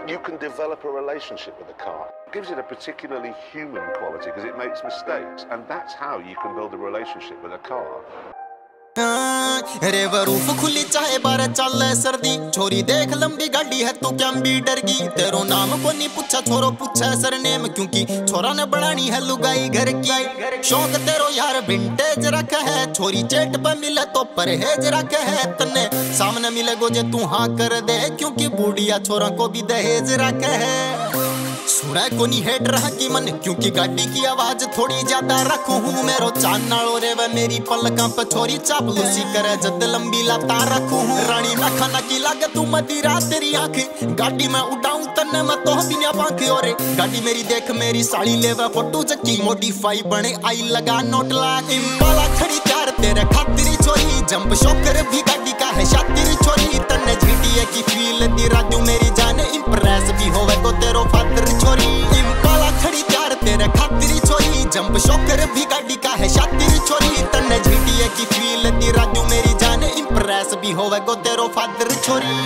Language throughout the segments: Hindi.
You can develop a relationship with a car. It gives it a particularly human quality because it makes mistakes, and that's how you can build a relationship with a car. रेवरूफ खुली चाहे बारह चल सर्दी छोरी देख लंबी गाड़ी है तू क्या भी डर गई तेरो नाम को नहीं पूछा छोरो पूछा सरनेम क्योंकि छोरा ने बनानी है लुगाई घर की शौक तेरो यार विंटेज रख है छोरी चेट पे मिले तो परहेज रख है तन्ने सामने मिले गो जे तू हाँ कर दे क्योंकि बूढ़िया छोरा को भी दहेज रख है सुना को नहीं हेट रहा की मन क्योंकि गाड़ी की आवाज थोड़ी ज्यादा रखू हूँ मेरो चानालो रे वे मेरी पलका पे छोरी चापलूसी करे जद लंबी लाता रखू हूँ रानी ना खाना की लागे तू मदीरा तेरी आंख गाड़ी में उड़ाऊं तन्ने मैं तो बिना पांख और गाड़ी मेरी देख मेरी साड़ी लेवे फोटो चक्की मॉडिफाई बने आई लगा नोट लाख इम्पाला खड़ी प्यार तेरे खातिर छोरी जंप शॉकर भी गाड़ी का है शातिर छोरी तन्ने झीटिए की फील दी राजू मेरी जाने इम्प्रेस भी होवे को तेरो फादर छोरी इम्पाला खड़ी प्यार तेरे खातिर छोरी जंप शॉकर भी गाड़ी का है शातिर छोरी तन्ने झीटिए की फील दी राजू मेरी जाने इम्प्रेस भी होवे को तेरो फादर छोरी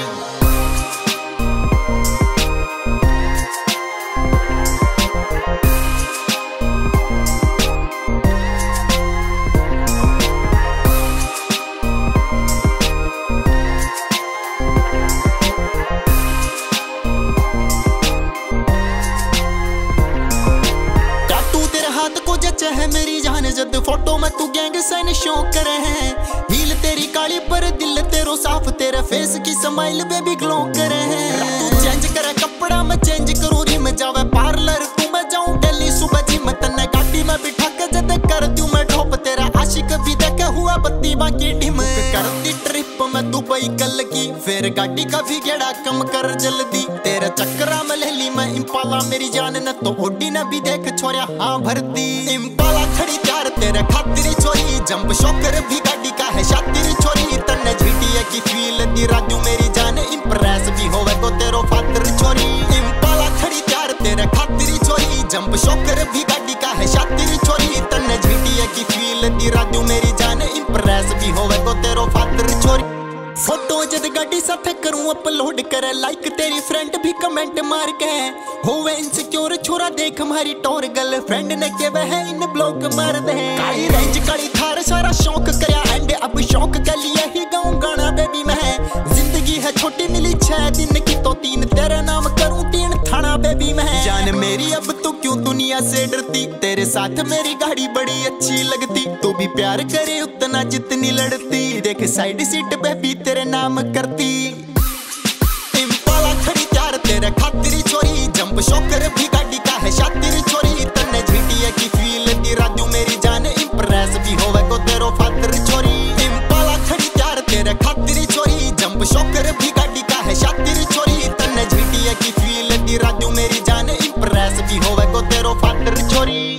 है मेरी जान जद फोटो में तू गैंग सन शो करे है हील तेरी काली पर दिल तेरो साफ तेरे फेस की स्माइल बेबी ग्लो करे है तू चेंज करे कपड़ा मैं चेंज करूं री में जावे पार्लर तू मैं जाऊं दिल्ली सुबह जी मैं तन्ने गाड़ी में बिठा के जद कर दूं मैं ड्रॉप तेरा आशिक भी देखे हुआ बत्ती बाकी डिम करती ट्रिप में दुबई कल की फिर गाड़ी का भी गेड़ा कम कर जल्दी तेरे चक्करा में ले ली मैं इम्पाला मेरी जान न तो ओडी ने भी देख छोरा हाँ भरती इम्पाला खड़ी प्यार तेरे खातिर छोरी जंप शॉकर भी गाड़ी का है शातिर छोरी तन्ने झीटिए की फील दी राजू मेरी जान इम्प्रेस भी होवे को तेरो फादर छोरी इम्पाला खड़ी प्यार तेरे खातिर छोरी जंप शॉकर भी गाड़ी का है शातिर छोरी तन्ने झीटिए की फील दी राजू मेरी जान इम्प्रेस भी होवे को तेरो फादर छोरी फोटो जद गाड़ी साथे करूं अपलोड करे लाइक तेरी फ्रेंड भी कमेंट मार के होवे इनसिक्योर छोरा देख हमारी टोर गर्लफ्रेंड ने के वह इन ब्लॉक मार दे काली रेंज काली थार सारा शौक करया एंड अब शौक के लिए ही गाऊं गाना बेबी मैं जिंदगी है छोटी मिली 6 दिन की तो 3 तेरा नाम करूं 3 थाना बेबी मैं जान मेरी अब तो क्यों दुनिया से डरती तेरे साथ मेरी गाड़ी बड़ी अच्छी लगती तू भी प्यार करे उतना जितनी लड़ती देख साइड सीट बेबी तेरे नाम करती इम्पाला खड़ी प्यार तेरे खातिर छोरी जंप शॉकर भी गाड़ी का है शातिर छोरी तन्ने झीटिए की फील दी राजू मेरी जान इम्प्रेस भी होवे को तेरो फादर छोरी इम्पाला खड़ी प्यार तेरे खातिर छोरी जंप शॉकर भी गाड़ी का है शातिर छोरी तन्ने झीटिए की फील दी राजू मेरी जान इम्प्रेस भी होवे को तेरो फादर छोरी